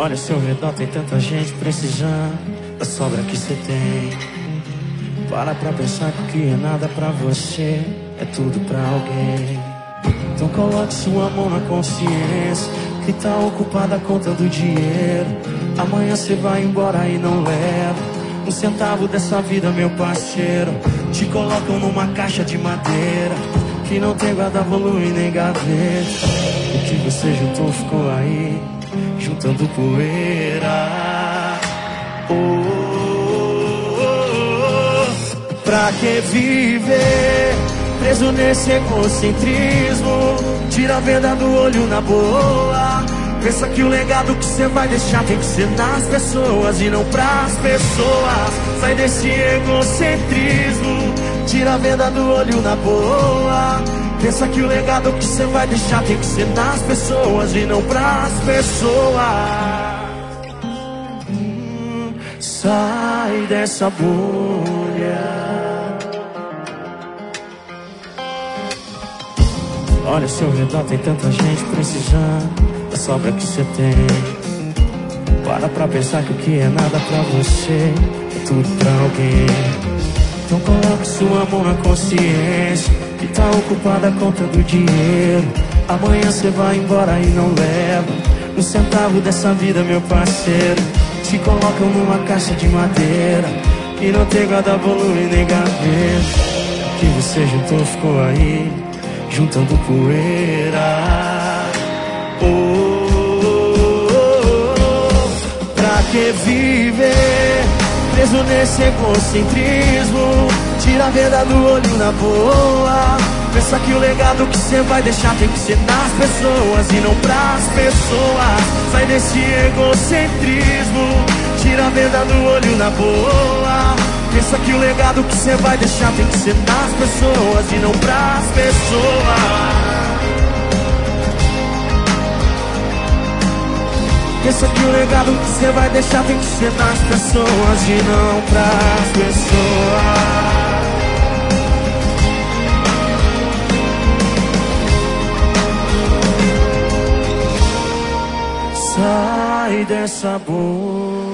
Olha ao seu redor, tem tanta gente precisando da sobra que você tem. Para pra pensar que o que é nada pra você é tudo pra alguém. Então coloque sua mão na consciência que tá ocupada a conta do dinheiro. Amanhã você vai embora e não leva um centavo dessa vida, meu parceiro. Te colocam numa caixa de madeira que não tem guarda-volume nem gaveta. O que você juntou ficou aí, juntando poeira. Pra que viver preso nesse egocentrismo? Tira a venda do olho na boa. Pensa que o legado que você vai deixar tem que ser nas pessoas e não pras pessoas. Sai desse egocentrismo, tira a venda do olho na boa. Pensa que o legado que você vai deixar tem que ser nas pessoas e não pras pessoas. Sai dessa bolha. Olha ao seu redor, tem tanta gente precisando da sobra que você tem. Para pra pensar que o que é nada pra você é tudo pra alguém. Então coloque sua mão na consciência que tá ocupada a conta do dinheiro. Amanhã você vai embora e não leva um centavo dessa vida, meu parceiro. Te colocam numa caixa de madeira e não tem guarda-volume nem gaveta. O que você juntou ficou aí, juntando poeira. Pra que viver preso nesse egocentrismo? Tira a venda do olho na boa. Pensa que o legado que você vai deixar tem que ser nas pessoas e não pras pessoas. Sai desse egocentrismo, tira a venda do olho na boa. Pensa que o legado que você vai deixar tem que ser nas pessoas e não pras pessoas. Pensa que o legado que você vai deixar tem que ser nas pessoas e não pras pessoas. Sai dessa bolha.